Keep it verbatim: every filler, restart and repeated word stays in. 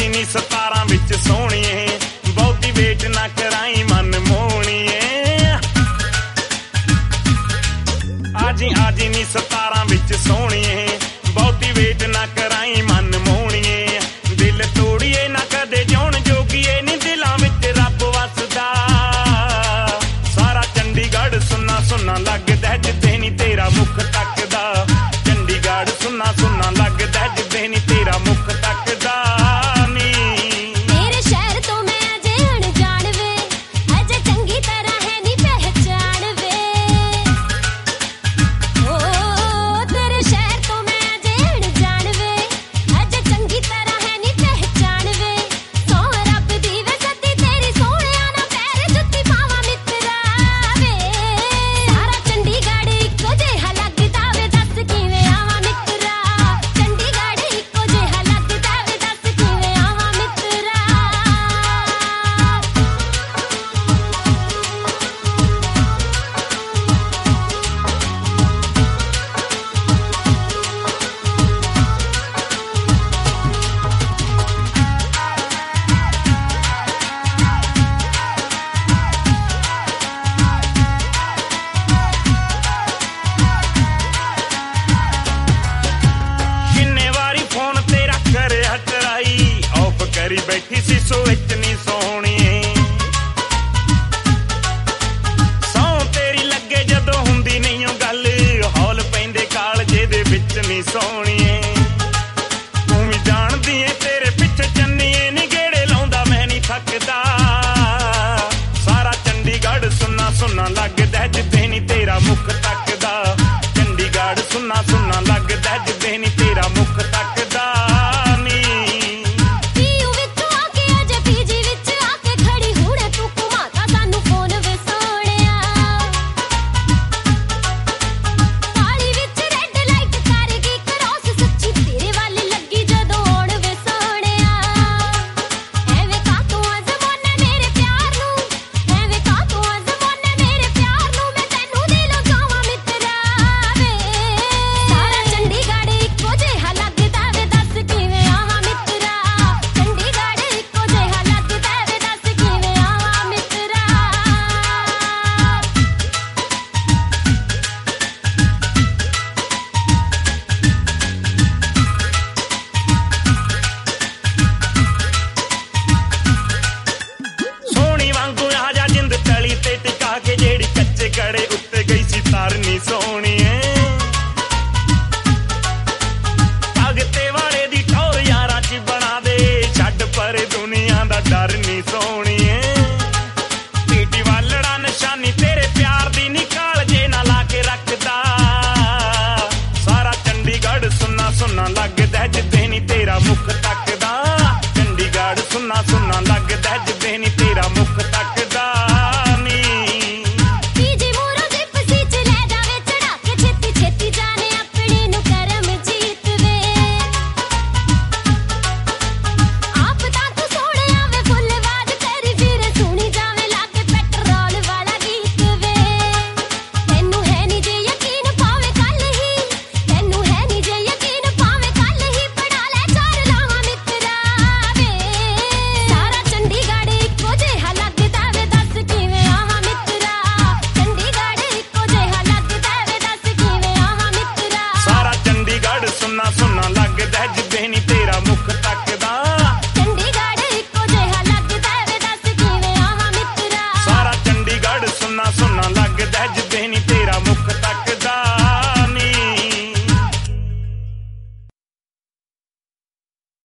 ਆਜੀ ਨੀ ਸਤਾਰਾਂ ਵਿੱਚ ਸੋਹਣੀਏ, ਬਹੁਤੀ ਵੇਟ ਨਾ ਕਰਾਈ ਮਨ ਮੋਹਣੀਏ। ਆਜੀ ਆਜੀ ਨੀ ਸਤਾਰਾਂ ਵਿੱਚ ਸੋਹਣੀਏ, ਬਹੁਤੀ ਵੇਟ ਨਾ ਕਰਾਈ ਮਨ ਮੋਹਣੀਏ। ਦਿਲ ਤੋੜੀਏ ਨਾ ਕਦੇ ਜਿਉਣ ਜੋਗੀਏ, ਨੀ ਦਿਲਾਂ ਵਿੱਚ ਰੱਬ ਵਸਦਾ। ਸਾਰਾ ਚੰਡੀਗੜ੍ਹ ਸੁੰਨਾ ਸੁੰਨਾ ਲੱਗਦਾ ਜਿੱਥੇ ਨੀ ਤੇਰਾ ਮੁੱਖ ਤੱਕਦਾ। ਚੰਡੀਗੜ੍ਹ ਸੁੰਨਾ ਸੁੰਨਾ ਲੱਗਦਾ ਜਿੱਥੇ ਨੀ ਤੇਰਾ ਮੁੱਖ ਤੱਕਦਾ। ਕਰੀ ਬੈਠੀ ਸੀ ਸੋ ਵਿੱਚ ਨੀ ਸੋਹਣੀ, ਸੌ ਤੇਰੀ ਲੱਗੇ ਜਦੋਂ ਹੁੰਦੀ ਨਹੀਂ ਉਹ ਗੱਲ। ਹੌਲ ਪੈਂਦੇ ਕਾਲਜੇ ਦੇ ਵਿੱਚ ਨੀ ਸੋਹਣੀ।